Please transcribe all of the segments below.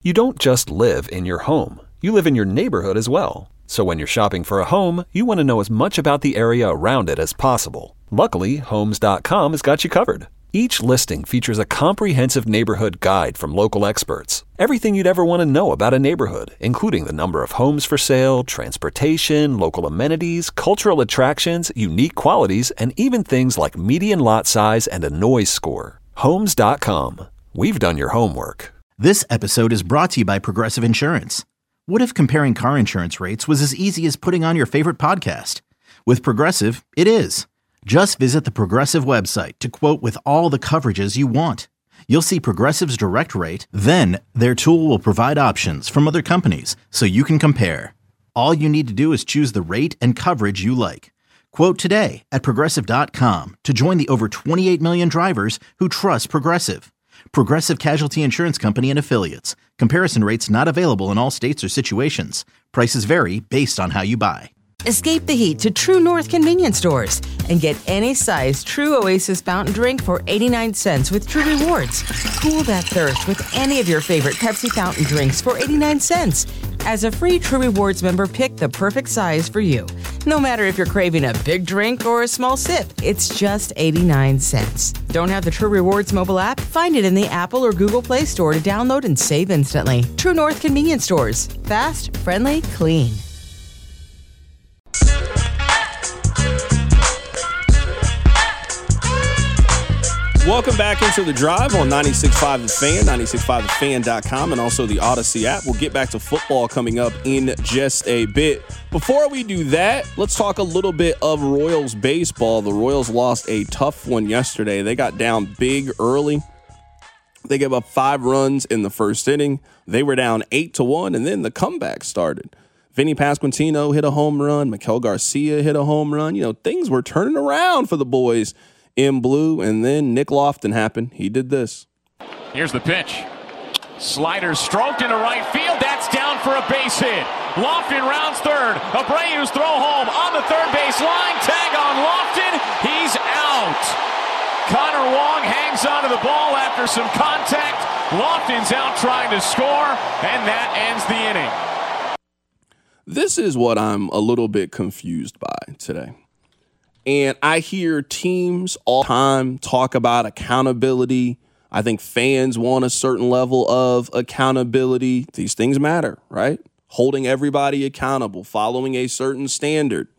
You don't just live in your home. You live in your neighborhood as well. So when you're shopping for a home, you want to know as much about the area around it as possible. Luckily, Homes.com has got you covered. Each listing features a comprehensive neighborhood guide from local experts. Everything you'd ever want to know about a neighborhood, including the number of homes for sale, transportation, local amenities, cultural attractions, unique qualities, and even things like median lot size and a noise score. Homes.com. We've done your homework. This episode is brought to you by Progressive Insurance. What if comparing car insurance rates was as easy as putting on your favorite podcast? With Progressive, it is. Just visit the Progressive website to quote with all the coverages you want. You'll see Progressive's direct rate, then their tool will provide options from other companies so you can compare. All you need to do is choose the rate and coverage you like. Quote today at Progressive.com to join the over 28 million drivers who trust Progressive. Progressive Casualty Insurance Company and Affiliates. Comparison rates not available in all states or situations. Prices vary based on how you buy. Escape the heat to True North convenience stores and get any size True Oasis fountain drink for 89 cents with True Rewards. Cool that thirst with any of your favorite Pepsi fountain drinks for 89 cents. As a free True Rewards member, pick the perfect size for you. No matter if you're craving a big drink or a small sip, it's just 89 cents. Don't have the True Rewards mobile app? Find it in the Apple or Google Play Store to download and save instantly. True North convenience stores. Fast, friendly, clean. Welcome back into The Drive on 96.5 The Fan, 96.5thefan.com, and also the Odyssey app. We'll get back to football coming up in just a bit. Before we do that, let's talk a little bit of Royals baseball. The Royals lost a tough one yesterday. They got down big early. They gave up 5 runs in the first inning. They were down 8-1, and then the comeback started. Vinny Pasquantino hit a home run. Maikel Garcia hit a home run. You know, things were turning around for the boys in blue, and then Nick Loftin happened. He did this. Here's the pitch. Slider stroked into right field. That's down for a base hit. Loftin rounds third. Abreu's throw home on the third base line. Tag on Loftin. He's out. Connor Wong hangs onto the ball after some contact. Loftin's out trying to score, and that ends the inning. This is what I'm a little bit confused by today. And I hear teams all the time talk about accountability. I think fans want a certain level of accountability. These things matter, right? Holding everybody accountable, following a certain standard.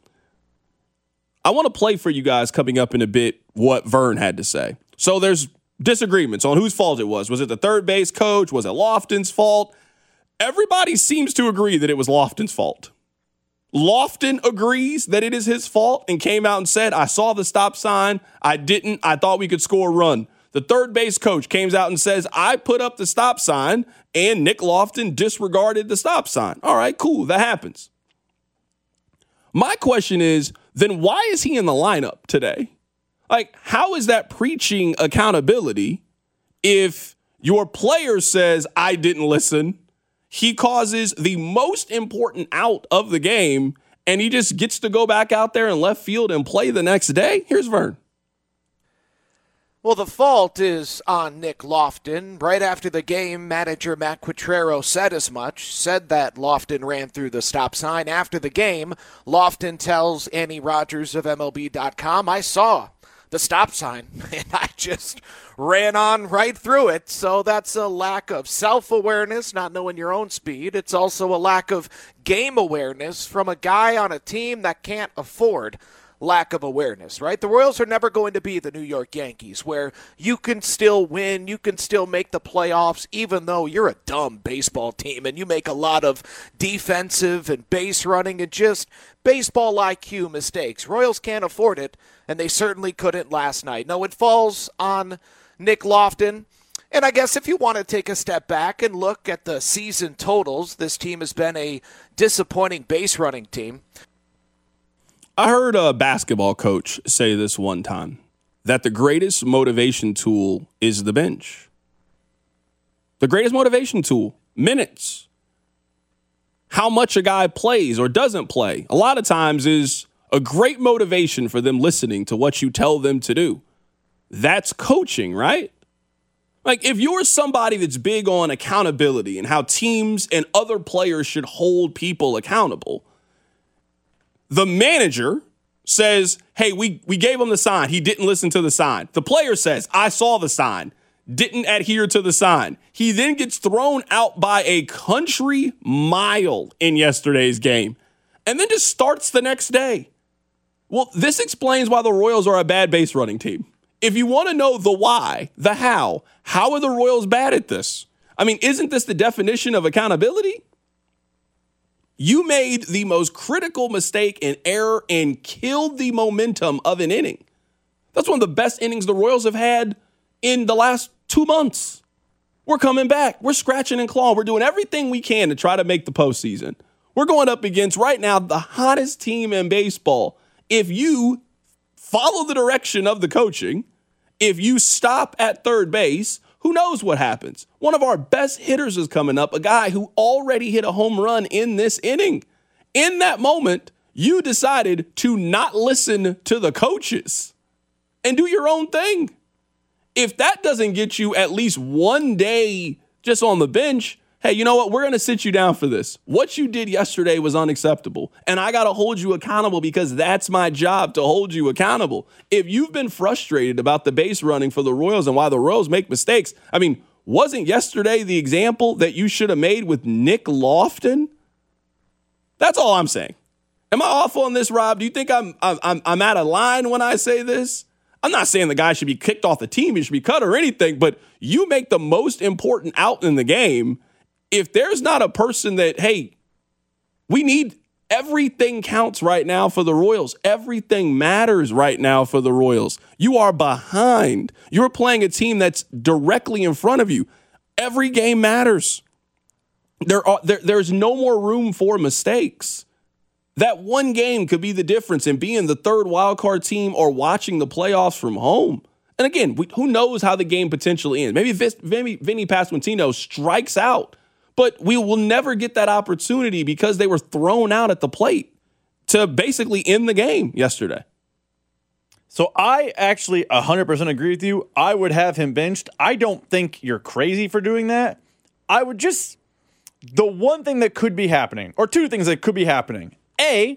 I want to play for you guys coming up in a bit what Vern had to say. So there's disagreements on whose fault it was. Was it the third base coach? Was it Loftin's fault? Everybody seems to agree that it was Loftin's fault. Loftin agrees that it is his fault and came out and said, I saw the stop sign. I didn't. I thought we could score a run. The third base coach comes out and says, I put up the stop sign and Nick Loftin disregarded the stop sign. All right, cool. That happens. My question is, then why is he in the lineup today? Like, how is that preaching accountability if your player says, I didn't listen? He causes the most important out of the game, and he just gets to go back out there in left field and play the next day? Here's Vern. Well, the fault is on Nick Loftin. Right after the game, manager Matt Quatrero said as much, said that Loftin ran through the stop sign. After the game, Loftin tells Annie Rogers of MLB.com, I saw the stop sign, and I just ran on right through it. So that's a lack of self-awareness, not knowing your own speed. It's also a lack of game awareness from a guy on a team that can't afford lack of awareness, right? The Royals are never going to be the New York Yankees where you can still win, you can still make the playoffs, even though you're a dumb baseball team and you make a lot of defensive and base running and just baseball IQ mistakes. Royals can't afford it, and they certainly couldn't last night. No, it falls on Nick Loftin. And I guess if you want to take a step back and look at the season totals, this team has been a disappointing base running team. I heard a basketball coach say this one time, that the greatest motivation tool is the bench. The greatest motivation tool, minutes. How much a guy plays or doesn't play, a lot of times is a great motivation for them listening to what you tell them to do. That's coaching, right? Like, if you're somebody that's big on accountability and how teams and other players should hold people accountable, the manager says, hey, we gave him the sign. He didn't listen to the sign. The player says, I saw the sign, didn't adhere to the sign. He then gets thrown out by a country mile in yesterday's game and then just starts the next day. Well, this explains why the Royals are a bad base running team. If you want to know the why, the how are the Royals bad at this? I mean, isn't this the definition of accountability? You made the most critical mistake and error and killed the momentum of an inning. That's one of the best innings the Royals have had in the last 2 months. We're coming back. We're scratching and clawing. We're doing everything we can to try to make the postseason. We're going up against, right now, the hottest team in baseball. If you follow the direction of the coaching, if you stop at third base, who knows what happens? One of our best hitters is coming up, a guy who already hit a home run in this inning. In that moment, you decided to not listen to the coaches and do your own thing. If that doesn't get you at least one day just on the bench, hey, you know what? We're going to sit you down for this. What you did yesterday was unacceptable, and I got to hold you accountable because that's my job, to hold you accountable. If you've been frustrated about the base running for the Royals and why the Royals make mistakes, I mean, wasn't yesterday the example that you should have made with Nick Loftin? That's all I'm saying. Am I off on this, Rob? Do you think I'm out of line when I say this? I'm not saying the guy should be kicked off the team, he should be cut or anything, but you make the most important out in the game. If there's not a person that, hey, we need, everything counts right now for the Royals. Everything matters right now for the Royals. You are behind. You're playing a team that's directly in front of you. Every game matters. There's no more room for mistakes. That one game could be the difference in being the third wildcard team or watching the playoffs from home. And again, who knows how the game potentially ends. Maybe Vinny Pasquantino strikes out. But we will never get that opportunity because they were thrown out at the plate to basically end the game yesterday. So I actually 100% agree with you. I would have him benched. I don't think you're crazy for doing that. I would just, the one thing that could be happening, or two things that could be happening. A,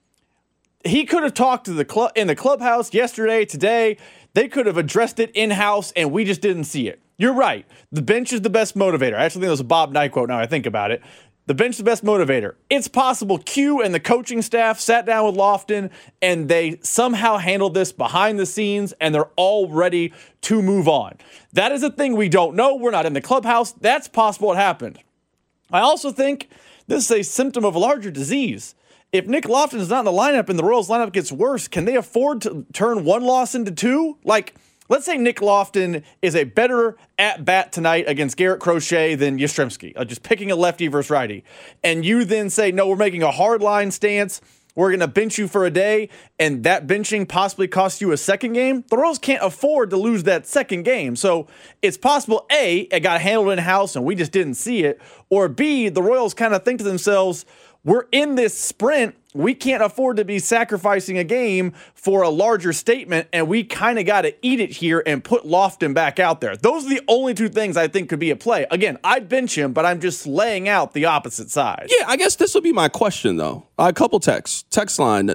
he could have talked to the club in the clubhouse yesterday, today. They could have addressed it in-house, and we just didn't see it. You're right. The bench is the best motivator. I actually think it was a Bob Knight quote now I think about it. The bench is the best motivator. It's possible Q and the coaching staff sat down with Loftin and they somehow handled this behind the scenes and they're all ready to move on. That is a thing we don't know. We're not in the clubhouse. That's possible it happened. I also think this is a symptom of a larger disease. If Nick Loftin is not in the lineup and the Royals lineup gets worse, can they afford to turn one loss into two? Like, let's say Nick Loftin is a better at-bat tonight against Garrett Crochet than Yastrzemski, just picking a lefty versus righty. And you then say, no, we're making a hard-line stance. We're going to bench you for a day, and that benching possibly costs you a second game. The Royals can't afford to lose that second game. So it's possible, A, it got handled in-house and we just didn't see it, or B, the Royals kind of think to themselves, we're in this sprint. We can't afford to be sacrificing a game for a larger statement, and we kind of got to eat it here and put Loftin back out there. Those are the only two things I think could be at play. Again, I'd bench him, but I'm just laying out the opposite side. Yeah, I guess this would be my question, though. A couple texts. Text line,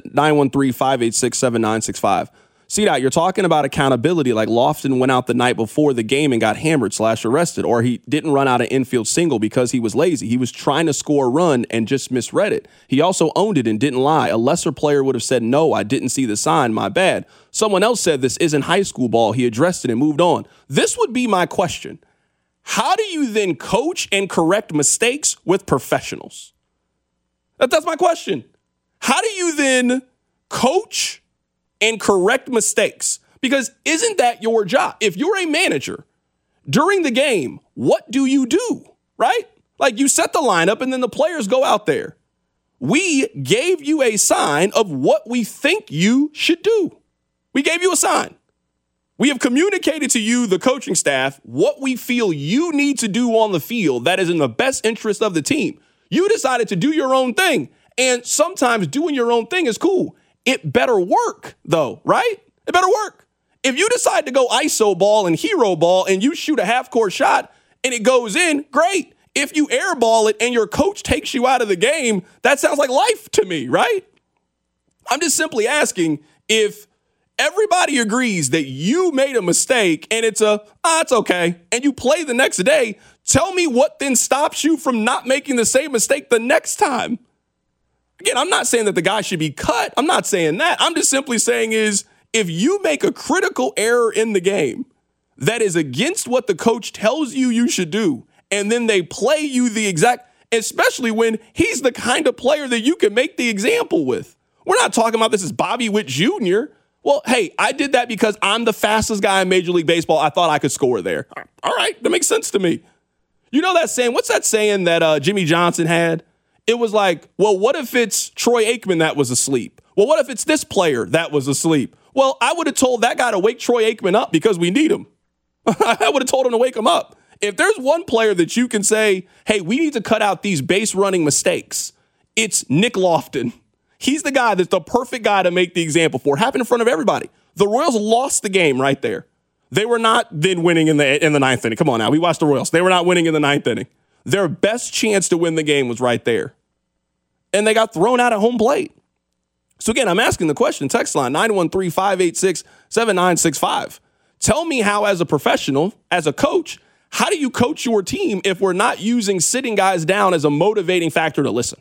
913-586-7965. C-Dot, you're talking about accountability like Loftin went out the night before the game and got hammered / arrested, or he didn't run out an infield single because he was lazy. He was trying to score a run and just misread it. He also owned it and didn't lie. A lesser player would have said, no, I didn't see the sign, my bad. Someone else said this isn't high school ball. He addressed it and moved on. This would be my question. How do you then coach and correct mistakes with professionals? That's my question. How do you then coach and correct mistakes? Because isn't that your job? If you're a manager during the game, what do you do, right? Like, you set the lineup and then the players go out there. We gave you a sign of what we think you should do. We gave you a sign. We have communicated to you, the coaching staff, what we feel you need to do on the field that is in the best interest of the team. You decided to do your own thing. And sometimes doing your own thing is cool. It better work, though, right? It better work. If you decide to go ISO ball and hero ball and you shoot a half-court shot and it goes in, great. If you airball it and your coach takes you out of the game, that sounds like life to me, right? I'm just simply asking if everybody agrees that you made a mistake and it's okay, and you play the next day, tell me what then stops you from not making the same mistake the next time. Again, I'm not saying that the guy should be cut. I'm not saying that. I'm just simply saying is if you make a critical error in the game that is against what the coach tells you should do, and then they play you the exact, especially when he's the kind of player that you can make the example with. We're not talking about this as Bobby Witt Jr. Well, hey, I did that because I'm the fastest guy in Major League Baseball. I thought I could score there. All right, that makes sense to me. You know that saying, what's that saying that Jimmy Johnson had? It was like, well, what if it's Troy Aikman that was asleep? Well, what if it's this player that was asleep? Well, I would have told that guy to wake Troy Aikman up because we need him. I would have told him to wake him up. If there's one player that you can say, hey, we need to cut out these base running mistakes, it's Nick Loftin. He's the guy that's the perfect guy to make the example for. It happened in front of everybody. The Royals lost the game right there. They were not then winning in the ninth inning. Come on now, we watched the Royals. They were not winning in the ninth inning. Their best chance to win the game was right there. And they got thrown out at home plate. So again, I'm asking the question, text line 913-586-7965. Tell me how, as a professional, as a coach, how do you coach your team if we're not using sitting guys down as a motivating factor to listen?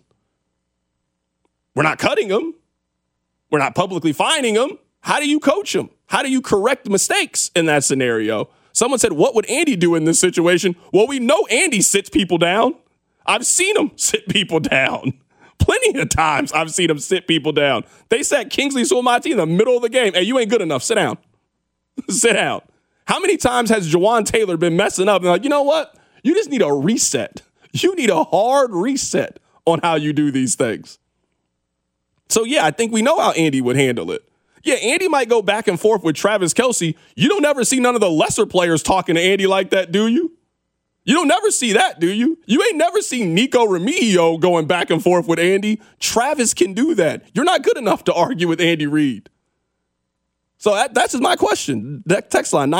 We're not cutting them. We're not publicly fining them. How do you coach them? How do you correct mistakes in that scenario? Someone said, what would Andy do in this situation? Well, we know Andy sits people down. I've seen him sit people down. Plenty of times I've seen him sit people down. They sat Kingsley Suamati in the middle of the game. Hey, you ain't good enough. Sit down. Sit down. How many times has Jawan Taylor been messing up and like, you know what? You just need a reset. You need a hard reset on how you do these things. So, yeah, I think we know how Andy would handle it. Yeah, Andy might go back and forth with Travis Kelce. You don't ever see none of the lesser players talking to Andy like that, do you? You don't never see that, do you? You ain't never seen Nico Remigio going back and forth with Andy. Travis can do that. You're not good enough to argue with Andy Reid. So that's just my question. That text line,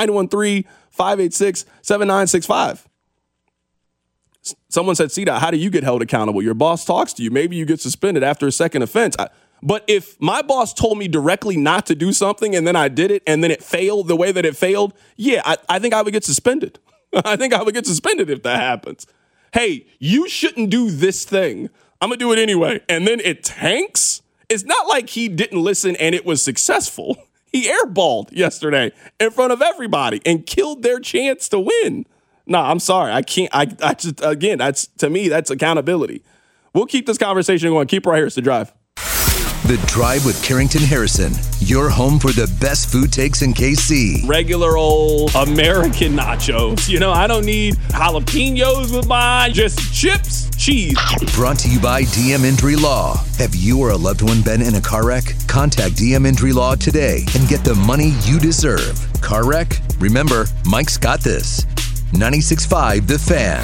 913-586-7965. Someone said, CDOT, how do you get held accountable? Your boss talks to you. Maybe you get suspended after a second offense. But if my boss told me directly not to do something and then I did it and then it failed the way that it failed, yeah, I think I would get suspended. I think I would get suspended if that happens. Hey, you shouldn't do this thing. I'm going to do it anyway. And then it tanks. It's not like he didn't listen and it was successful. He airballed yesterday in front of everybody and killed their chance to win. No, I'm sorry. I can't. I just, again, that's, to me, that's accountability. We'll keep this conversation going. Keep right here. It's The Drive. The Drive with Carrington Harrison, your home for the best food takes in KC. Regular old American nachos. You know, I don't need jalapenos with mine, just chips, cheese. Brought to you by DM Injury Law. Have you or a loved one been in a car wreck? Contact DM Injury Law today and get the money you deserve. Car wreck? Remember, Mike's got this. 96.5 The Fan.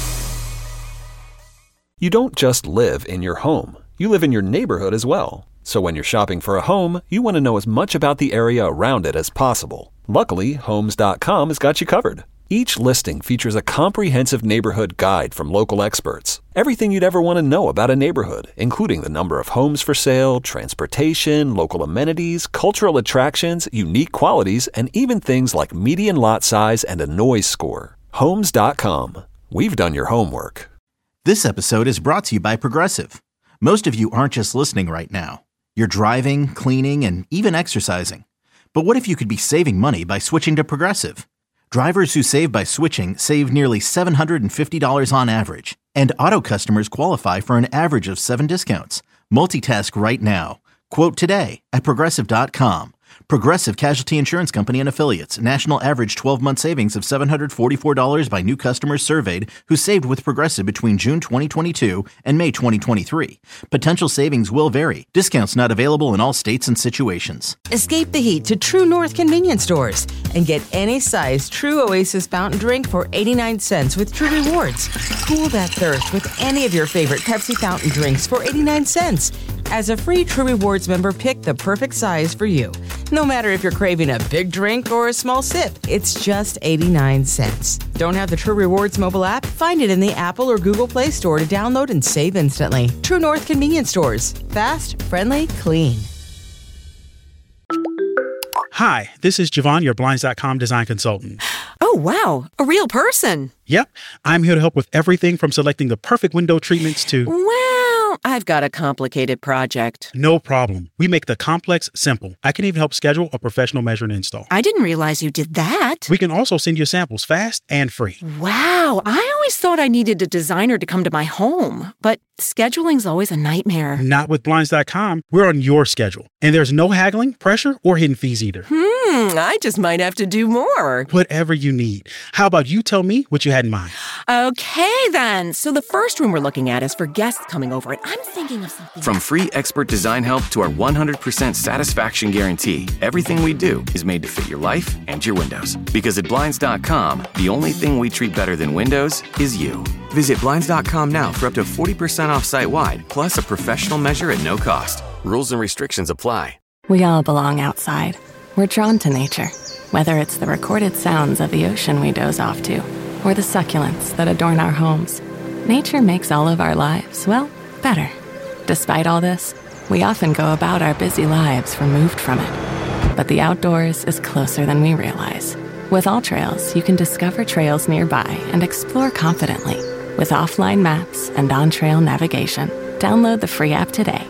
You don't just live in your home. You live in your neighborhood as well. So when you're shopping for a home, you want to know as much about the area around it as possible. Luckily, Homes.com has got you covered. Each listing features a comprehensive neighborhood guide from local experts. Everything you'd ever want to know about a neighborhood, including the number of homes for sale, transportation, local amenities, cultural attractions, unique qualities, and even things like median lot size and a noise score. Homes.com. We've done your homework. This episode is brought to you by Progressive. Most of you aren't just listening right now. You're driving, cleaning, and even exercising. But what if you could be saving money by switching to Progressive? Drivers who save by switching save nearly $750 on average. And auto customers qualify for an average of 7 discounts. Multitask right now. Quote today at Progressive.com. Progressive Casualty Insurance Company and Affiliates. National average 12-month savings of $744 by new customers surveyed who saved with Progressive between June 2022 and May 2023. Potential savings will vary. Discounts not available in all states and situations. Escape the heat to True North convenience stores and get any size True Oasis fountain drink for 89 cents with True Rewards. Cool that thirst with any of your favorite Pepsi fountain drinks for 89 cents. As a free True Rewards member, pick the perfect size for you. No matter if you're craving a big drink or a small sip, it's just 89 cents. Don't have the True Rewards mobile app? Find it in the Apple or Google Play Store to download and save instantly. True North Convenience Stores. Fast, friendly, clean. Hi, this is Javon, your Blinds.com design consultant. Oh, wow. A real person. Yep. I'm here to help with everything from selecting the perfect window treatments to... Well, I've got a complicated project. No problem. We make the complex simple. I can even help schedule a professional measure and install. I didn't realize you did that. We can also send you samples fast and free. Wow. I always thought I needed a designer to come to my home, but scheduling's always a nightmare. Not with Blinds.com. We're on your schedule. And there's no haggling, pressure, or hidden fees either. I just might have to do more. Whatever you need. How about you tell me what you had in mind? Okay, then. So the first room we're looking at is for guests coming over, and I'm thinking of something. From free expert design help to our 100% satisfaction guarantee, everything we do is made to fit your life and your windows. Because at Blinds.com, the only thing we treat better than windows is you. Visit Blinds.com now for up to 40% off site-wide, plus a professional measure at no cost. Rules and restrictions apply. We all belong outside. We're drawn to nature, whether it's the recorded sounds of the ocean we doze off to, or the succulents that adorn our homes. Nature makes all of our lives, well, better. Despite all this, we often go about our busy lives removed from it. But the outdoors is closer than we realize. With AllTrails, you can discover trails nearby and explore confidently with offline maps and on-trail navigation. Download the free app today.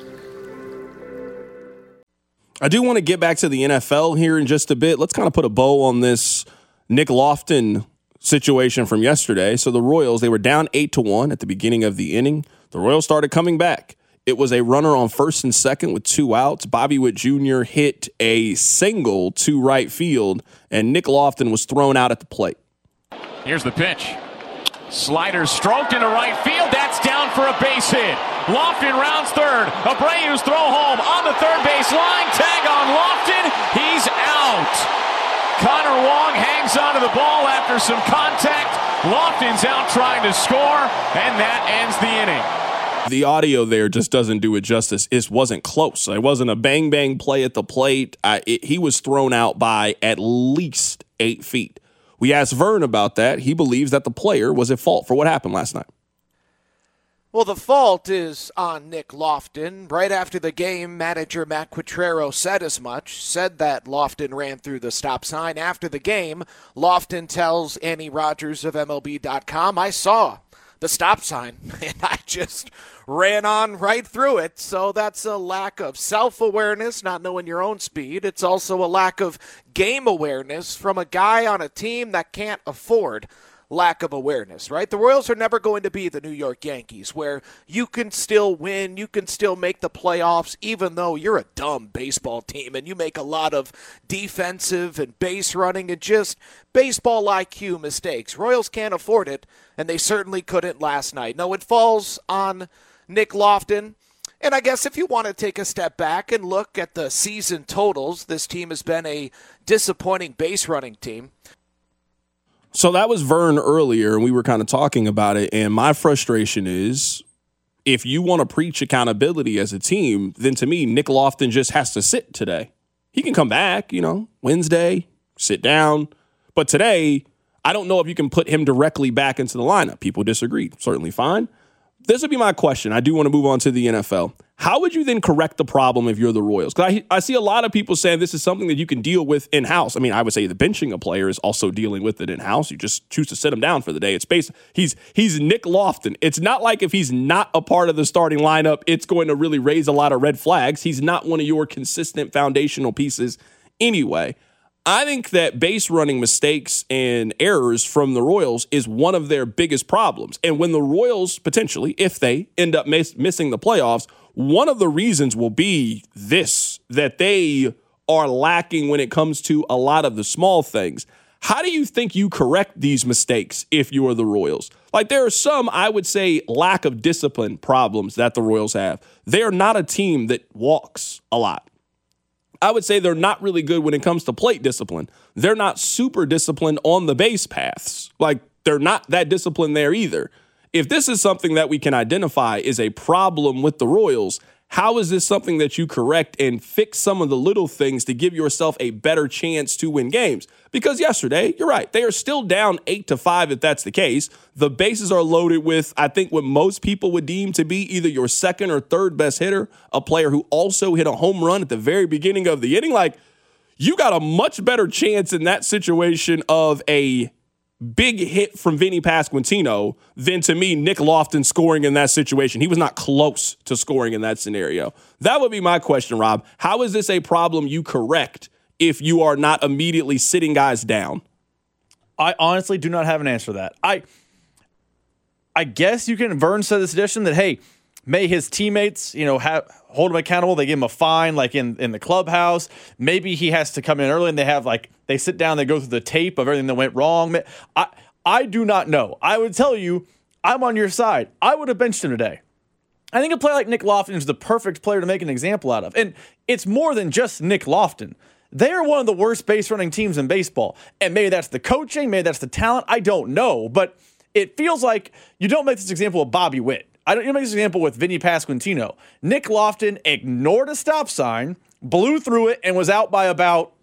I do want to get back to the NFL here in just a bit. Let's kind of put a bow on this Nick Loftin situation from yesterday. So the Royals, they were down 8-1 at the beginning of the inning. The Royals started coming back. It was a runner on first and second with 2 outs. Bobby Witt Jr. hit a single to right field, and Nick Loftin was thrown out at the plate. Here's the pitch. Slider stroked into right field. That's down for a base hit. Loftin rounds third. Abreu's throw home on the third base line. Tag on Loftin. He's out. Connor Wong hangs onto the ball after some contact. Loftin's out trying to score, and that ends the inning. The audio there just doesn't do it justice. It wasn't close. It wasn't a bang-bang play at the plate. He was thrown out by at least 8 feet. We asked Vern about that. He believes that the player was at fault for what happened last night. Well, the fault is on Nick Loftin. Right after the game, manager Matt Quatraro said as much, said that Loftin ran through the stop sign. After the game, Loftin tells Annie Rogers of MLB.com, I saw the stop sign, and I just ran on right through it. So that's a lack of self-awareness, not knowing your own speed. It's also a lack of game awareness from a guy on a team that can't afford lack of awareness, right? The Royals are never going to be the New York Yankees, where you can still win, you can still make the playoffs, even though you're a dumb baseball team and you make a lot of defensive and base running and just baseball IQ mistakes. Royals can't afford it, and they certainly couldn't last night. No, it falls on Nick Loftin. And I guess if you want to take a step back and look at the season totals, this team has been a disappointing base running team. So that was Vern earlier, and we were kind of talking about it, and my frustration is if you want to preach accountability as a team, then to me, Nick Loftin just has to sit today. He can come back, Wednesday, sit down. But today, I don't know if you can put him directly back into the lineup. People disagree. Certainly fine. This would be my question. I do want to move on to the NFL. How would you then correct the problem if you're the Royals? Because I see a lot of people saying this is something that you can deal with in-house. I mean, I would say the benching a player is also dealing with it in-house. You just choose to sit him down for the day. It's he's Nick Loftin. It's not like if he's not a part of the starting lineup, it's going to really raise a lot of red flags. He's not one of your consistent foundational pieces anyway. I think that base running mistakes and errors from the Royals is one of their biggest problems. And when the Royals, potentially, if they end up missing the playoffs, one of the reasons will be this, that they are lacking when it comes to a lot of the small things. How do you think you correct these mistakes if you are the Royals? Like, there are some, I would say, lack of discipline problems that the Royals have. They are not a team that walks a lot. I would say they're not really good when it comes to plate discipline. They're not super disciplined on the base paths. Like, they're not that disciplined there either. If this is something that we can identify is a problem with the Royals, How is this something that you correct and fix some of the little things to give yourself a better chance to win games? Because yesterday, you're right, they are still down 8-5 if that's the case. The bases are loaded with, I think, what most people would deem to be either your second or third best hitter, a player who also hit a home run at the very beginning of the inning. Like, you got a much better chance in that situation of a big hit from Vinny Pasquantino than, to me, Nick Loftin scoring in that situation. He was not close to scoring in that scenario. That would be my question, Rob. How is this a problem you correct if you are not immediately sitting guys down? I honestly do not have an answer for that. I guess you can, Vern said the suggestion that, hey, may his teammates, hold him accountable. They give him a fine, like in the clubhouse. Maybe he has to come in early and they sit down, they go through the tape of everything that went wrong. I do not know. I would tell you, I'm on your side. I would have benched him today. I think a player like Nick Loftin is the perfect player to make an example out of. And it's more than just Nick Loftin. They are one of the worst base running teams in baseball. And maybe that's the coaching, maybe that's the talent. I don't know. But it feels like you don't make this example with Bobby Witt. You make this example with Vinny Pasquantino. Nick Loftin ignored a stop sign, blew through it, and was out by about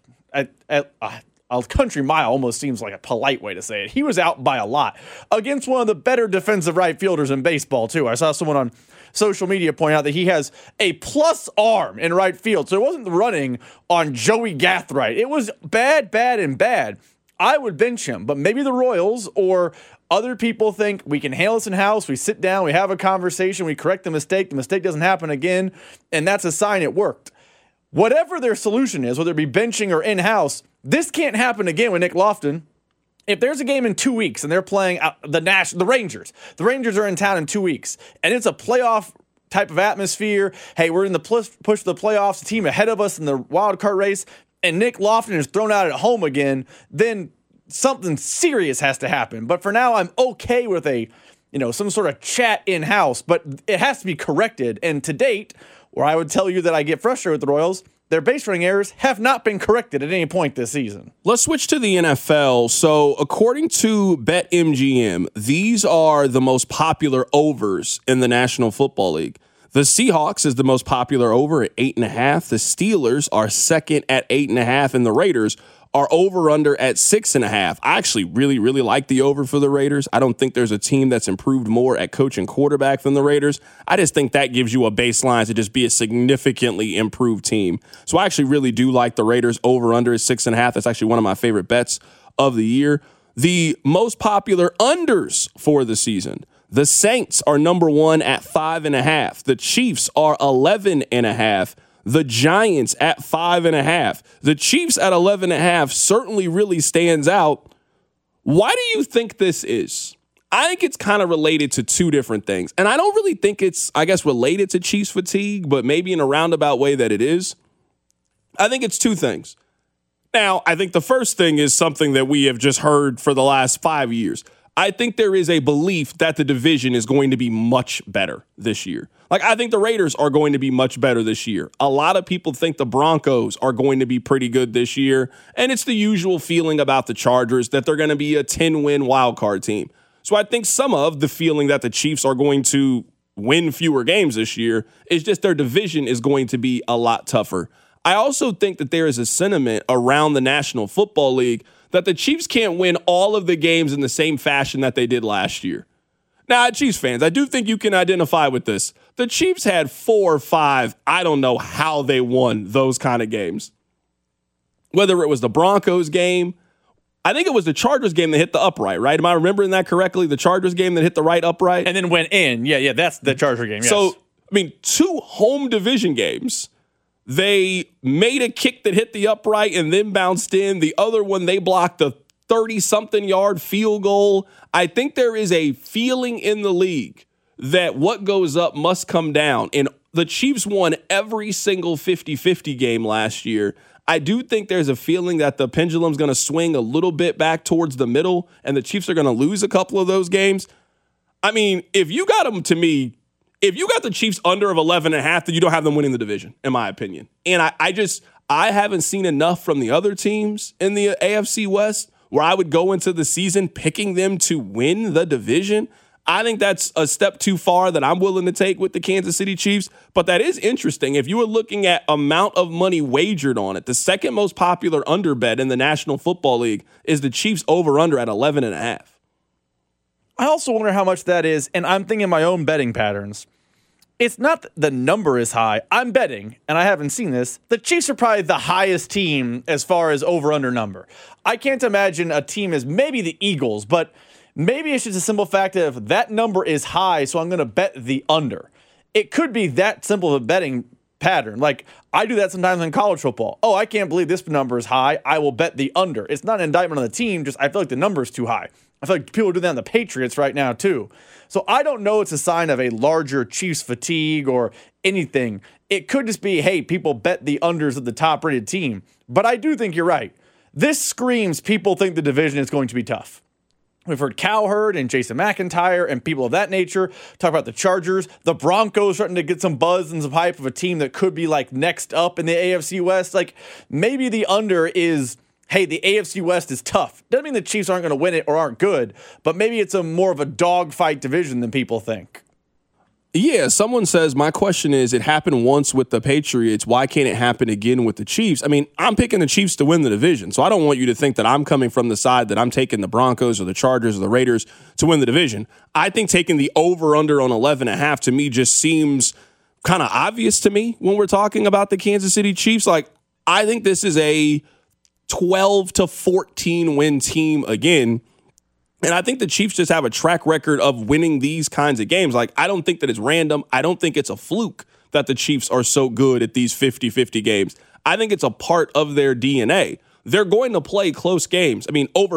a country mile. Almost seems like a polite way to say it. He was out by a lot against one of the better defensive right fielders in baseball, too. I saw someone on social media point out that he has a plus arm in right field. So it wasn't running on Joey Gathright. It was bad, and bad. I would bench him, but maybe the Royals or other people think we can handle this in-house, we sit down, we have a conversation, we correct the mistake doesn't happen again, and that's a sign it worked. Whatever their solution is, whether it be benching or in-house, this can't happen again with Nick Loftin. If there's a game in 2 weeks and they're playing the Rangers are in town in 2 weeks, and it's a playoff type of atmosphere, hey, we're in the push for the playoffs, the team ahead of us in the wild card race, and Nick Loftin is thrown out at home again, then something serious has to happen. But for now, I'm okay with some sort of chat in-house, but it has to be corrected. And to date, where I would tell you that I get frustrated with the Royals, their base running errors have not been corrected at any point this season. Let's switch to the NFL. So according to BetMGM, these are the most popular overs in the National Football League. The Seahawks is the most popular over at 8.5. The Steelers are second at 8.5, and the Raiders are over-under at 6.5. I actually really, really like the over for the Raiders. I don't think there's a team that's improved more at coach and quarterback than the Raiders. I just think that gives you a baseline to just be a significantly improved team. So I actually really do like the Raiders over-under at 6.5. That's actually one of my favorite bets of the year. The most popular unders for the season. The Saints are number one at 5.5. The Chiefs are 11.5. The Giants at 5.5. The Chiefs at 11.5 certainly really stands out. Why do you think this is? I think it's kind of related to two different things. And I don't really think it's, related to Chiefs fatigue, but maybe in a roundabout way that it is. I think it's two things. Now, I think the first thing is something that we have just heard for the last 5 years. I think there is a belief that the division is going to be much better this year. I think the Raiders are going to be much better this year. A lot of people think the Broncos are going to be pretty good this year. And it's the usual feeling about the Chargers that they're going to be a 10-win wildcard team. So I think some of the feeling that the Chiefs are going to win fewer games this year is just their division is going to be a lot tougher. I also think that there is a sentiment around the National Football League that the Chiefs can't win all of the games in the same fashion that they did last year. Now, Chiefs fans, I do think you can identify with this. The Chiefs had 4 or 5, I don't know how they won those kind of games. Whether it was the Broncos game, I think it was the Chargers game that hit the upright, right? Am I remembering that correctly? The Chargers game that hit the right upright? And then went in. Yeah, that's the Charger game, yes. So, 2 home division games. They made a kick that hit the upright and then bounced in. The other one, they blocked a 30-something yard field goal. I think there is a feeling in the league that what goes up must come down. And the Chiefs won every single 50-50 game last year. I do think there's a feeling that the pendulum's going to swing a little bit back towards the middle, and the Chiefs are going to lose a couple of those games. If you got them to me, if you got the Chiefs under of 11.5, then you don't have them winning the division, in my opinion. And I haven't seen enough from the other teams in the AFC West where I would go into the season picking them to win the division. I think that's a step too far that I'm willing to take with the Kansas City Chiefs, but that is interesting. If you were looking at amount of money wagered on it, the second most popular under bet in the National Football League is the Chiefs over-under at 11.5. I also wonder how much that is, and I'm thinking my own betting patterns. It's not that the number is high. I'm betting, and I haven't seen this, the Chiefs are probably the highest team as far as over-under number. I can't imagine a team as maybe the Eagles, but maybe it's just a simple fact that if that number is high, so I'm going to bet the under. It could be that simple of a betting pattern. Like, I do that sometimes in college football. Oh, I can't believe this number is high. I will bet the under. It's not an indictment on the team, just I feel like the number is too high. I feel like people are doing that on the Patriots right now, too. So I don't know it's a sign of a larger Chiefs fatigue or anything. It could just be, hey, people bet the unders of the top-rated team. But I do think you're right. This screams people think the division is going to be tough. We've heard Cowherd and Jason McIntyre and people of that nature talk about the Chargers. The Broncos starting to get some buzz and some hype of a team that could be like next up in the AFC West. Like maybe the under is, hey, the AFC West is tough. Doesn't mean the Chiefs aren't going to win it or aren't good, but maybe it's a more of a dogfight division than people think. Yeah, someone says, my question is, it happened once with the Patriots. Why can't it happen again with the Chiefs? I mean, I'm picking the Chiefs to win the division, so I don't want you to think that I'm coming from the side that I'm taking the Broncos or the Chargers or the Raiders to win the division. I think taking the over-under on 11.5 to me just seems kind of obvious to me when we're talking about the Kansas City Chiefs. Like, I think this is a 12 to 14 win team again. And I think the Chiefs just have a track record of winning these kinds of games. Like, I don't think that it's random. I don't think it's a fluke that the Chiefs are so good at these 50-50 games. I think it's a part of their DNA. They're going to play close games. I mean, over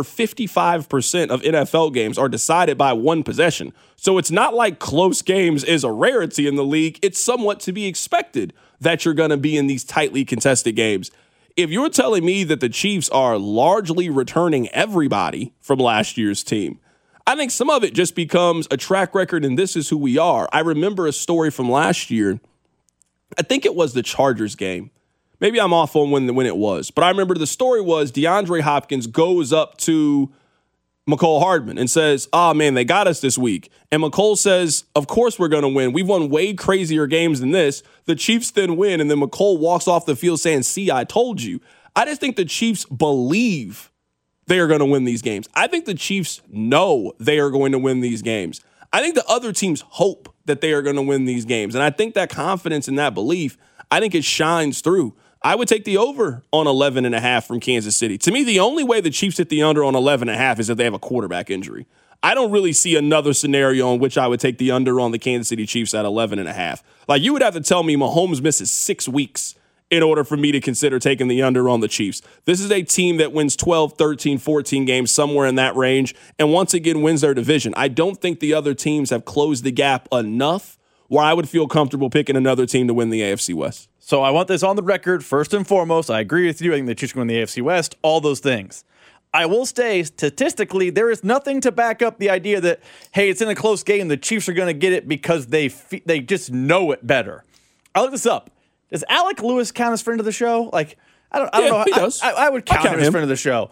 55% of NFL games are decided by one possession. So it's not like close games is a rarity in the league. It's somewhat to be expected that you're going to be in these tightly contested games. If you're telling me that the Chiefs are largely returning everybody from last year's team, I think some of it just becomes a track record and this is who we are. I remember a story from last year. I think it was the Chargers game. Maybe I'm off on when it was. But I remember the story was DeAndre Hopkins goes up to Mecole Hardman and says, man, they got us this week. And Mecole says, of course we're going to win. We've won way crazier games than this. The Chiefs then win, and then Mecole walks off the field saying, see, I told you. I just think the Chiefs believe they are going to win these games. I think the Chiefs know they are going to win these games. I think the other teams hope that they are going to win these games. And I think that confidence and that belief, I think it shines through. I would take the over on 11.5 from Kansas City. To me, the only way the Chiefs hit the under on 11.5 is if they have a quarterback injury. I don't really see another scenario in which I would take the under on the Kansas City Chiefs at 11.5. Like, you would have to tell me Mahomes misses 6 weeks in order for me to consider taking the under on the Chiefs. This is a team that wins 12, 13, 14 games, somewhere in that range, and once again wins their division. I don't think the other teams have closed the gap enough where I would feel comfortable picking another team to win the AFC West. So I want this on the record. First and foremost, I agree with you. I think the Chiefs can win the AFC West, all those things. I will say, statistically, there is nothing to back up the idea that, hey, it's in a close game, the Chiefs are going to get it because they just know it better. I looked this up. Does Alec Lewis count as friend of the show? Like, I don't know. He does. I would count him as friend of the show.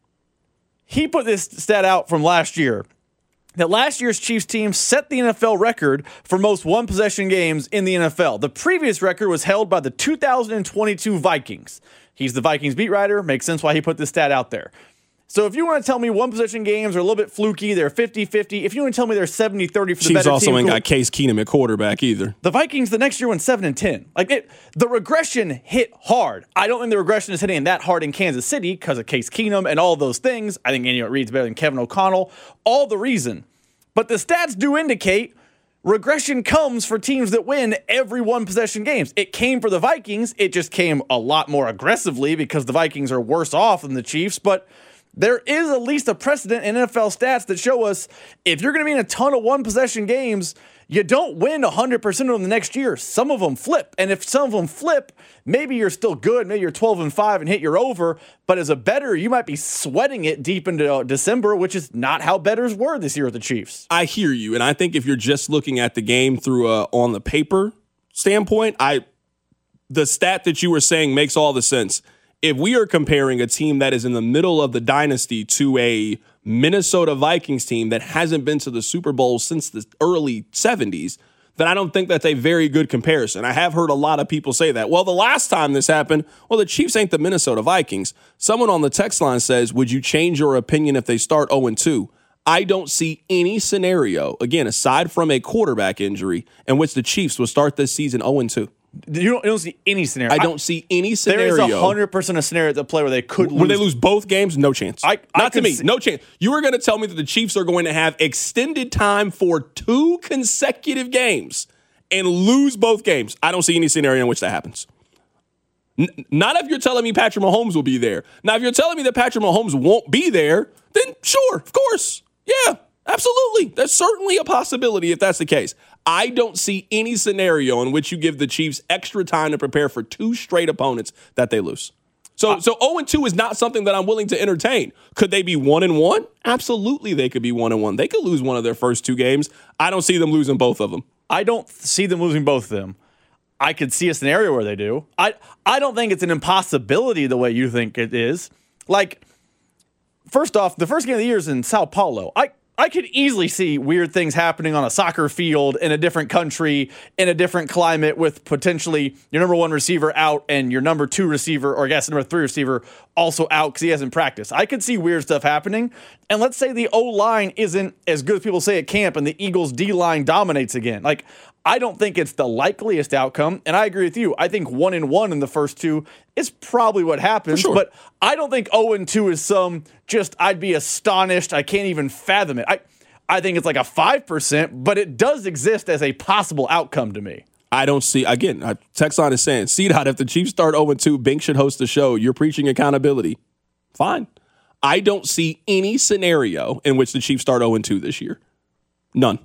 He put this stat out from last year, that last year's Chiefs team set the NFL record for most one-possession games in the NFL. The previous record was held by the 2022 Vikings. He's the Vikings beat writer. Makes sense why he put this stat out there. So if you want to tell me one-possession games are a little bit fluky, they're 50-50. If you want to tell me they're 70-30 for the better team. Chiefs also ain't got Case Keenum at quarterback either. The Vikings the next year went 7-10. The regression hit hard. I don't think the regression is hitting that hard in Kansas City because of Case Keenum and all those things. I think Andy Reid's better than Kevin O'Connell. All the reason. But the stats do indicate regression comes for teams that win every one-possession games. It came for the Vikings. It just came a lot more aggressively because the Vikings are worse off than the Chiefs. But there is at least a precedent in NFL stats that show us if you're going to be in a ton of one-possession games, you don't win 100% of them the next year. Some of them flip. And if some of them flip, maybe you're still good. Maybe you're 12-5 and hit your over. But as a bettor, you might be sweating it deep into December, which is not how bettors were this year with the Chiefs. I hear you. And I think if you're just looking at the game through on the paper standpoint, the stat that you were saying makes all the sense. If we are comparing a team that is in the middle of the dynasty to a Minnesota Vikings team that hasn't been to the Super Bowl since the early 70s, then I don't think that's a very good comparison. I have heard a lot of people say that. Well, the last time this happened, well, the Chiefs ain't the Minnesota Vikings. Someone on the text line says, would you change your opinion if they start 0-2? I don't see any scenario, again, aside from a quarterback injury, in which the Chiefs will start this season 0-2. You don't see any scenario. I don't see any scenario. There is 100% a scenario at the play where they could lose. Where they lose both games? No chance. Not to me. No chance. You are going to tell me that the Chiefs are going to have extended time for 2 consecutive games and lose both games. I don't see any scenario in which that happens. Not if you're telling me Patrick Mahomes will be there. Now, if you're telling me that Patrick Mahomes won't be there, then sure, of course. Yeah, absolutely. That's certainly a possibility if that's the case. I don't see any scenario in which you give the Chiefs extra time to prepare for 2 straight opponents that they lose. So 0-2 is not something that I'm willing to entertain. Could they be 1-1? Absolutely, they could be 1-1. They could lose one of their first 2 games. I don't see them losing both of them. I don't see them losing both of them. I could see a scenario where they do. I don't think it's an impossibility the way you think it is. Like, first off, the first game of the year is in Sao Paulo. I could easily see weird things happening on a soccer field in a different country, in a different climate, with potentially your number 1 receiver out and your number 2 receiver, or I guess number 3 receiver, also out because he hasn't practiced. I could see weird stuff happening. And let's say the O-line isn't as good as people say at camp and the Eagles' D-line dominates again. Like, I don't think it's the likeliest outcome, and I agree with you. I think 1-1 in the first 2 is probably what happens, sure. But I don't think 0-2 is I'd be astonished, I can't even fathom it. I think it's like a 5%, but it does exist as a possible outcome to me. I don't see, again, text line is saying, C-Dot, if the Chiefs start 0-2, Bink should host the show. You're preaching accountability. Fine. I don't see any scenario in which the Chiefs start 0-2 this year. None.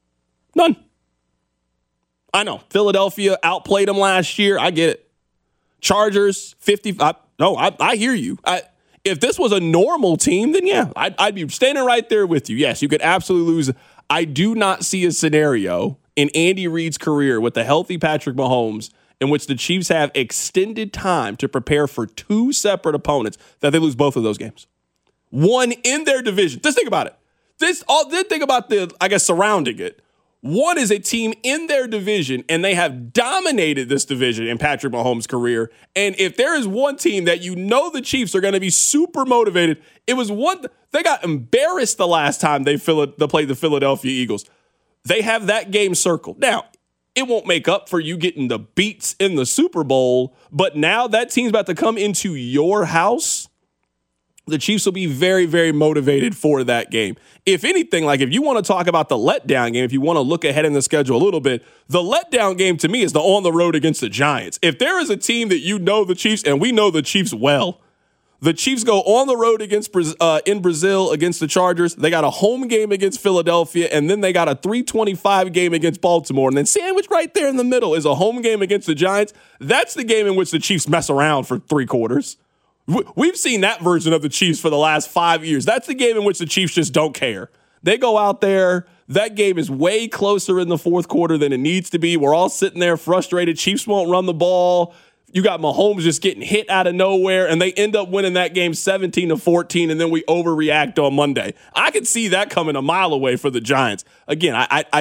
I know. Philadelphia outplayed them last year. I get it. Chargers, 50. I hear you. If this was a normal team, then yeah, I'd be standing right there with you. Yes, you could absolutely lose. I do not see a scenario in Andy Reid's career with the healthy Patrick Mahomes in which the Chiefs have extended time to prepare for 2 separate opponents that they lose both of those games. One in their division. Just think about it. Think about surrounding it. One is a team in their division, and they have dominated this division in Patrick Mahomes' career. And if there is one team that you know the Chiefs are going to be super motivated, it was one. They got embarrassed the last time they played the Philadelphia Eagles. They have that game circled. Now, it won't make up for you getting the beats in the Super Bowl, but now that team's about to come into your house. The Chiefs will be very, very motivated for that game. If anything, if you want to talk about the letdown game, if you want to look ahead in the schedule a little bit, the letdown game to me is the on the road against the Giants. If there is a team that you know the Chiefs, and we know the Chiefs well, the Chiefs go on the road in Brazil against the Chargers. They got a home game against Philadelphia, and then they got a 325 game against Baltimore. And then sandwiched right there in the middle is a home game against the Giants. That's the game in which the Chiefs mess around for 3 quarters. We've seen that version of the Chiefs for the last 5 years. That's the game in which the Chiefs just don't care. They go out there. That game is way closer in the fourth quarter than it needs to be. We're all sitting there frustrated. Chiefs won't run the ball. You got Mahomes just getting hit out of nowhere, and they end up winning that game 17-14, and then we overreact on Monday. I could see that coming a mile away for the Giants. Again,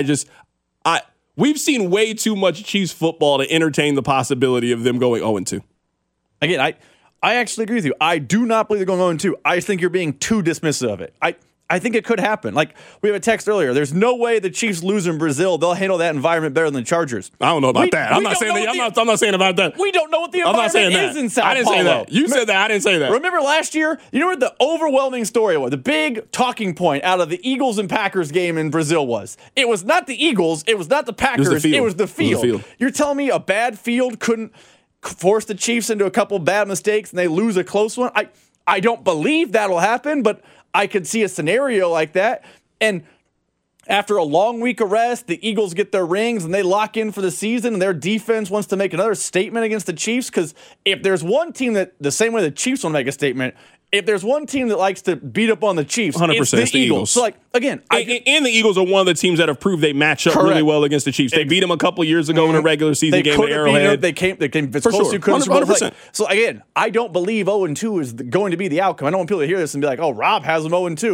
we've seen way too much Chiefs football to entertain the possibility of them going 0-2. Again, I actually agree with you. I do not believe they're going 0-2. I just think you're being too dismissive of it. I think it could happen. Like, we have a text earlier. There's no way the Chiefs lose in Brazil. They'll handle that environment better than the Chargers. I don't know about that. I'm not saying about that. We don't know what the environment is in Sao Paulo. I didn't say that. You said that. I didn't say that. Remember last year? You know what the overwhelming story was? The big talking point out of the Eagles and Packers game in Brazil was? It was not the Eagles. It was not the Packers. It was the field. You're telling me a bad field couldn't force the Chiefs into a couple bad mistakes and they lose a close one? I don't believe that'll happen, but I could see a scenario like that. And after a long week of rest, the Eagles get their rings and they lock in for the season, and their defense wants to make another statement against the Chiefs. Because if there's one team that, the same way the Chiefs want to make a statement, if there's one team that likes to beat up on the Chiefs, 100% it's the Eagles. So, again, and the Eagles are one of the teams that have proved they match up really well against the Chiefs. They beat them a couple years ago in a regular season game at Arrowhead. They came as close as you could. 100%. So, again, I don't believe 0-2 is going to be the outcome. I don't want people to hear this and be like, oh, Rob has them 0-2.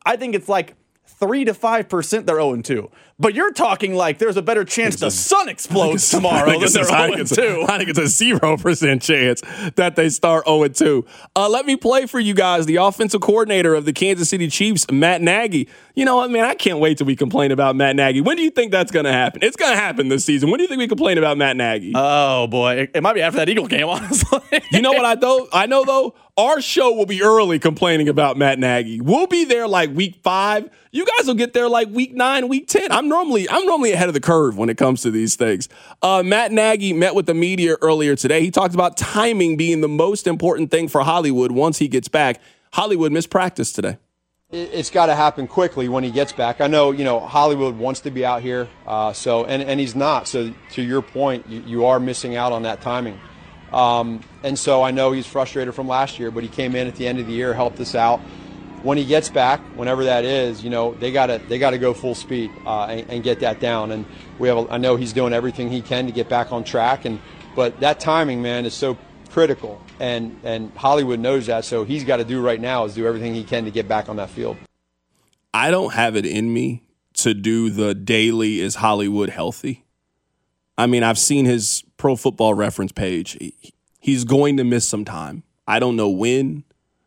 I think it's like 3 to 5% they're 0-2. But you're talking like there's a better chance the sun explodes tomorrow than they're 0-2. I think it's a 0% chance that they start 0-2. Let me play for you guys the offensive coordinator of the Kansas City Chiefs, Matt Nagy. You know what, man? I can't wait till we complain about Matt Nagy. When do you think that's going to happen? It's going to happen this season. When do you think we complain about Matt Nagy? Oh, boy. It might be after that Eagle game, honestly. You know what I know, though? Our show will be early complaining about Matt Nagy. We'll be there like week 5. You guys will get there like week 9, week 10. I'm normally ahead of the curve when it comes to these things. Matt Nagy met with the media earlier today. He talked about timing being the most important thing for Hollywood once he gets back. Hollywood missed practice today. It's got to happen quickly when he gets back. I know, Hollywood wants to be out here, and he's not. So to your point, you are missing out on that timing. And so I know he's frustrated from last year, but he came in at the end of the year, helped us out. When he gets back, whenever that is, they gotta go full speed and get that down. And I know he's doing everything he can to get back on track. But that timing, man, is so critical, and Hollywood knows that. So he's got to do right now is do everything he can to get back on that field. I don't have it in me to do the daily "is Hollywood healthy?" I mean, I've seen his Pro Football Reference page. He's going to miss some time. I don't know when.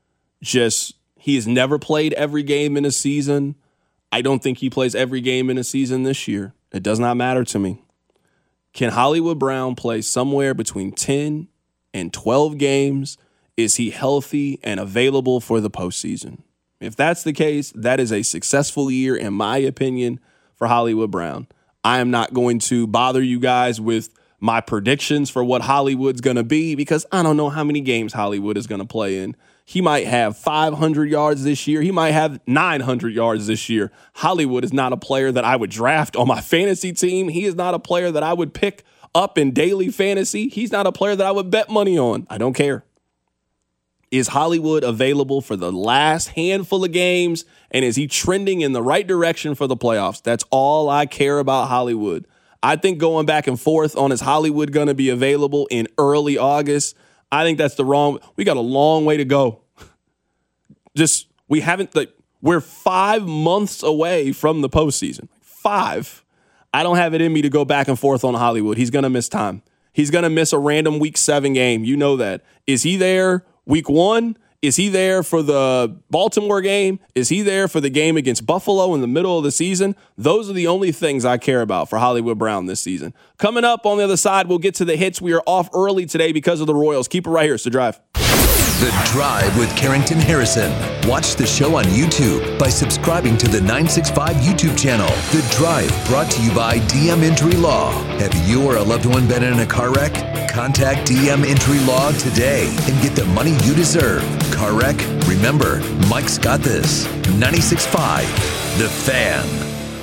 He has never played every game in a season. I don't think he plays every game in a season this year. It does not matter to me. Can Hollywood Brown play somewhere between 10 and 12 games? Is he healthy and available for the postseason? If that's the case, that is a successful year, in my opinion, for Hollywood Brown. I am not going to bother you guys with my predictions for what Hollywood's going to be because I don't know how many games Hollywood is going to play in. He might have 500 yards this year. He might have 900 yards this year. Hollywood is not a player that I would draft on my fantasy team. He is not a player that I would pick up in daily fantasy. He's not a player that I would bet money on. I don't care. Is Hollywood available for the last handful of games? And is he trending in the right direction for the playoffs? That's all I care about Hollywood. I think going back and forth on is Hollywood going to be available in early August? I think that's we got a long way to go. We're 5 months away from the postseason. 5. I don't have it in me to go back and forth on Hollywood. He's going to miss time. He's going to miss a random week 7 game. You know that. Is he there week 1? Is he there for the Baltimore game? Is he there for the game against Buffalo in the middle of the season? Those are the only things I care about for Hollywood Brown this season. Coming up on the other side, we'll get to the hits. We are off early today because of the Royals. Keep it right here. It's The Drive. The Drive with Carrington Harrison. Watch the show on YouTube by subscribing to the 965 YouTube channel. The Drive, brought to you by DM Injury Law. Have you or a loved one been in a car wreck? Contact DM Injury Law today and get the money you deserve. Car wreck? Remember, Mike's got this. 96.5, The Fan.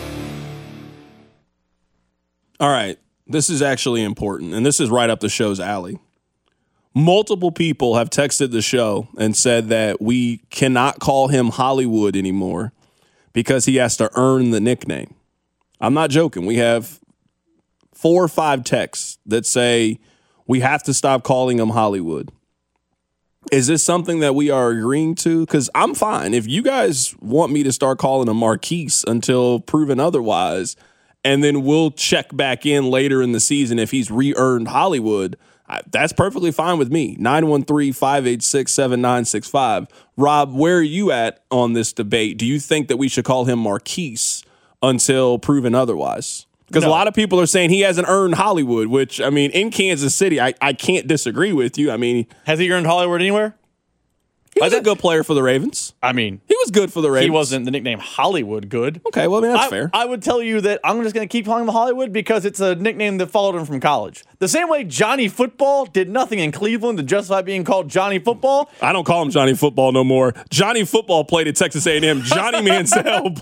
All right, this is actually important, and this is right up the show's alley. Multiple people have texted the show and said that we cannot call him Hollywood anymore because he has to earn the nickname. I'm not joking. We have 4 or 5 texts that say we have to stop calling him Hollywood. Is this something that we are agreeing to? Because I'm fine. If you guys want me to start calling him Marquise until proven otherwise, and then we'll check back in later in the season if he's re-earned Hollywood, that's perfectly fine with me. 913-586-7965. Rob, where are you at on this debate? Do you think that we should call him Marquise until proven otherwise? Because a lot of people are saying he hasn't earned Hollywood, which, I mean, in Kansas City, I can't disagree with you. I mean, has he earned Hollywood anywhere? He was a good player for the Ravens. I mean, he was good for the Ravens. He wasn't the nickname Hollywood good. Okay, well, I mean, that's fair. I would tell you that I'm just going to keep calling him Hollywood because it's a nickname that followed him from college. The same way Johnny Football did nothing in Cleveland to justify being called Johnny Football. I don't call him Johnny Football no more. Johnny Football played at Texas A&M. Johnny Manziel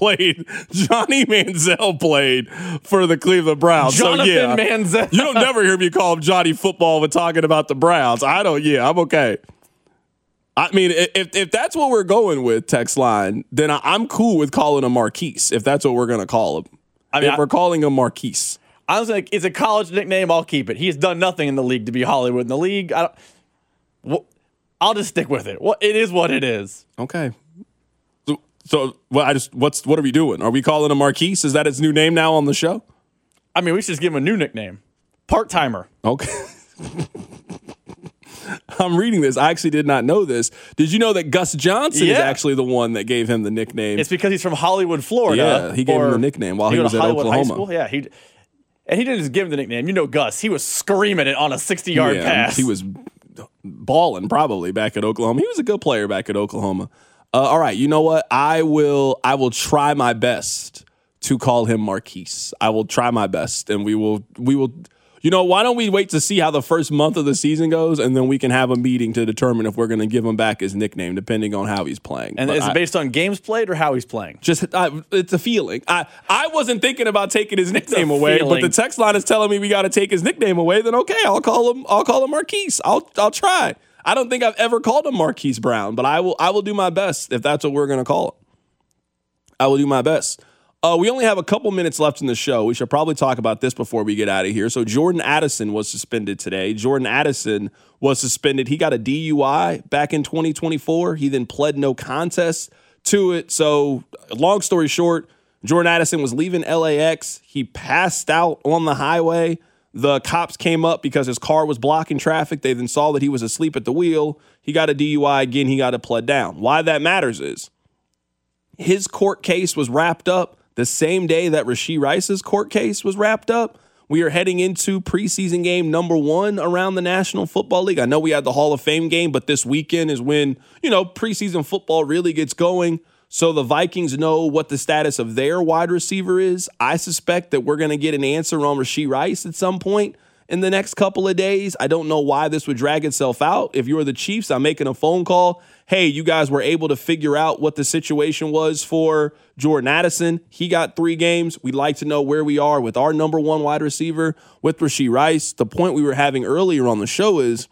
played for the Cleveland Browns. Jonathan Manziel. You don't never hear me call him Johnny Football when talking about the Browns. I'm okay. I mean, if that's what we're going with, text line, then I'm cool with calling him Marquise, if that's what we're going to call him. I mean, if we're calling him Marquise. I was like, it's a college nickname, I'll keep it. He's done nothing in the league to be Hollywood in the league. I'll just stick with it. It is what it is. Okay. So, well, what are we doing? Are we calling him Marquise? Is that his new name now on the show? I mean, we should just give him a new nickname. Part-timer. Okay. I'm reading this. I actually did not know this. Did you know that Gus Johnson is actually the one that gave him the nickname? It's because he's from Hollywood, Florida. Yeah, he gave him the nickname while he was at Oklahoma. High school. Yeah, and he didn't just give him the nickname. You know Gus. He was screaming it on a 60-yard pass. He was balling probably back at Oklahoma. He was a good player back at Oklahoma. All right, you know what? I will try my best to call him Marquise. I will try my best, and we will. You know, why don't we wait to see how the first month of the season goes, and then we can have a meeting to determine if we're going to give him back his nickname, depending on how he's playing. And is it based on games played or how he's playing? Just it's a feeling. I wasn't thinking about taking his nickname away, but the text line is telling me we got to take his nickname away. Then okay, I'll call him Marquise. I'll try. I don't think I've ever called him Marquise Brown, but I will do my best if that's what we're going to call it. I will do my best. We only have a couple minutes left in the show. We should probably talk about this before we get out of here. So Jordan Addison was suspended today. Jordan Addison was suspended. He got a DUI back in 2024. He then pled no contest to it. So long story short, Jordan Addison was leaving LAX. He passed out on the highway. The cops came up because his car was blocking traffic. They then saw that he was asleep at the wheel. He got a DUI again. He got it pled down. Why that matters is his court case was wrapped up the same day that Rashee Rice's court case was wrapped up. We are heading into preseason game number 1 around the National Football League. I know we had the Hall of Fame game, but this weekend is when, preseason football really gets going. So the Vikings know what the status of their wide receiver is. I suspect that we're going to get an answer on Rashee Rice at some point in the next couple of days. I don't know why this would drag itself out. If you're the Chiefs, I'm making a phone call. Hey, you guys were able to figure out what the situation was for Jordan Addison. He got 3 games. We'd like to know where we are with our number 1 wide receiver, with Rashee Rice. The point we were having earlier on the show is,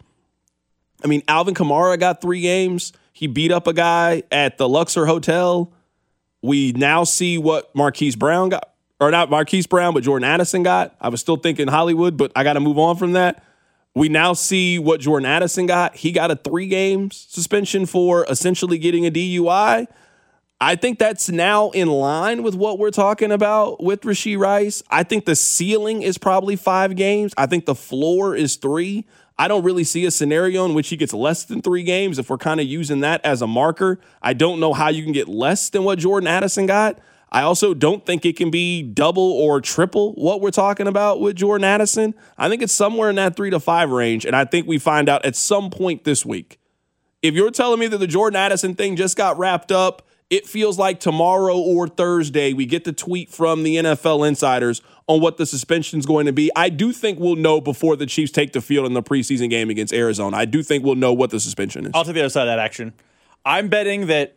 Alvin Kamara got 3 games. He beat up a guy at the Luxor Hotel. We now see what Marquise Brown got. Or not Marquise Brown, but Jordan Addison got. I was still thinking Hollywood, but I got to move on from that. We now see what Jordan Addison got. He got a 3-game suspension for essentially getting a DUI. I think that's now in line with what we're talking about with Rashee Rice. I think the ceiling is probably 5 games. I think the floor is 3. I don't really see a scenario in which he gets less than 3 games if we're kind of using that as a marker. I don't know how you can get less than what Jordan Addison got. I also don't think it can be double or triple what we're talking about with Jordan Addison. I think it's somewhere in that 3 to 5 range, and I think we find out at some point this week. If you're telling me that the Jordan Addison thing just got wrapped up, it feels like tomorrow or Thursday we get the tweet from the NFL insiders on what the suspension is going to be. I do think we'll know before the Chiefs take the field in the preseason game against Arizona. I do think we'll know what the suspension is. I'll take the other side of that action. I'm betting that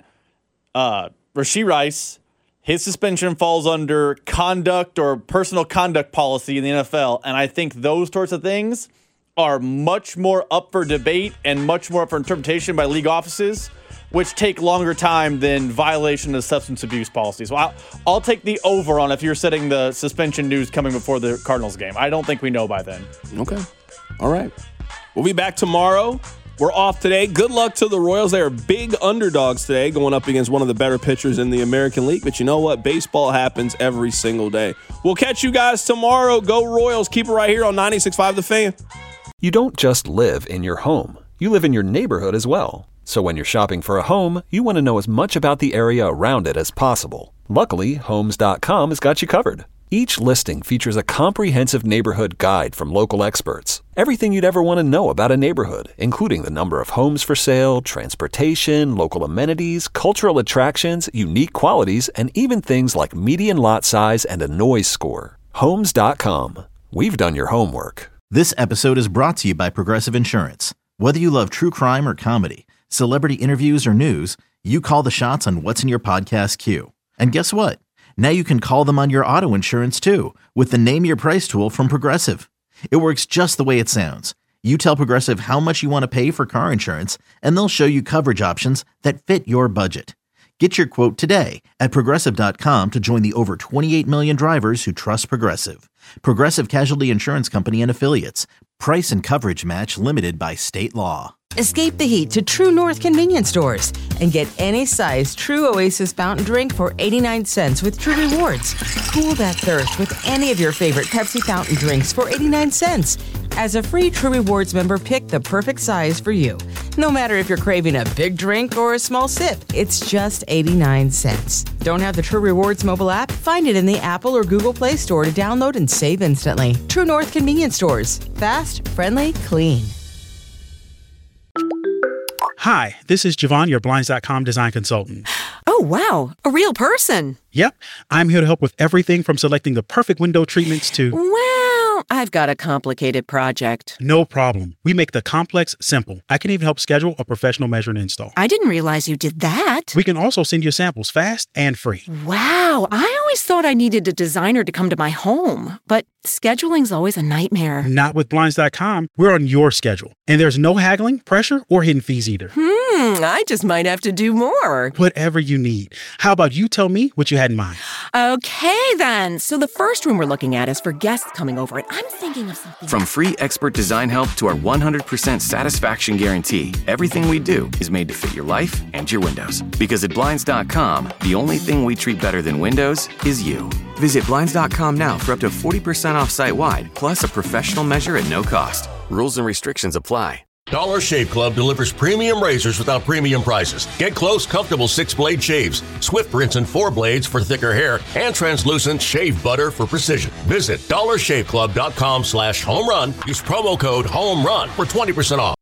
Rashee Rice, his suspension falls under conduct or personal conduct policy in the NFL, and I think those sorts of things are much more up for debate and much more up for interpretation by league offices, which take longer time than violation of substance abuse policy. So I'll take the over on if you're setting the suspension news coming before the Cardinals game. I don't think we know by then. Okay. All right. We'll be back tomorrow. We're off today. Good luck to the Royals. They are big underdogs today, going up against one of the better pitchers in the American League. But you know what? Baseball happens every single day. We'll catch you guys tomorrow. Go Royals. Keep it right here on 96.5 The Fan. You don't just live in your home. You live in your neighborhood as well. So when you're shopping for a home, you want to know as much about the area around it as possible. Luckily, Homes.com has got you covered. Each listing features a comprehensive neighborhood guide from local experts. Everything you'd ever want to know about a neighborhood, including the number of homes for sale, transportation, local amenities, cultural attractions, unique qualities, and even things like median lot size and a noise score. Homes.com. We've done your homework. This episode is brought to you by Progressive Insurance. Whether you love true crime or comedy, celebrity interviews or news, you call the shots on what's in your podcast queue. And guess what? Now you can call them on your auto insurance too with the Name Your Price tool from Progressive. It works just the way it sounds. You tell Progressive how much you want to pay for car insurance, and they'll show you coverage options that fit your budget. Get your quote today at Progressive.com to join the over 28 million drivers who trust Progressive. Progressive Casualty Insurance Company and Affiliates. Price and coverage match limited by state law. Escape the heat to True North convenience stores and get any size True Oasis fountain drink for 89 cents with True Rewards. Cool that thirst with any of your favorite Pepsi fountain drinks for 89 cents. As a free True Rewards member, pick the perfect size for you. No matter if you're craving a big drink or a small sip, it's just 89 cents. Don't have the True Rewards mobile app? Find it in the Apple or Google Play Store to download and save instantly. True North convenience stores. Fast, friendly, clean. Hi, this is Javon, your Blinds.com design consultant. Oh, wow. A real person. Yep, I'm here to help with everything from selecting the perfect window treatments to... Well, I've got a complicated project. No problem. We make the complex simple. I can even help schedule a professional measure and install. I didn't realize you did that. We can also send you samples fast and free. Wow, I always thought I needed a designer to come to my home, but scheduling's always a nightmare. Not with Blinds.com. We're on your schedule. And there's no haggling, pressure, or hidden fees either. I just might have to do more. Whatever you need. How about you tell me what you had in mind? Okay, then. So the first room we're looking at is for guests coming over, and I'm thinking of something. From free expert design help to our 100% satisfaction guarantee, everything we do is made to fit your life and your windows. Because at Blinds.com, the only thing we treat better than windows is you. Visit Blinds.com now for up to 40% off site-wide, plus a professional measure at no cost. Rules and restrictions apply. Dollar Shave Club delivers premium razors without premium prices. Get close, comfortable 6-blade shaves, swift rinse and 4 blades for thicker hair, and translucent shave butter for precision. Visit dollarshaveclub.com/homerun. Use promo code HOMERUN for 20% off.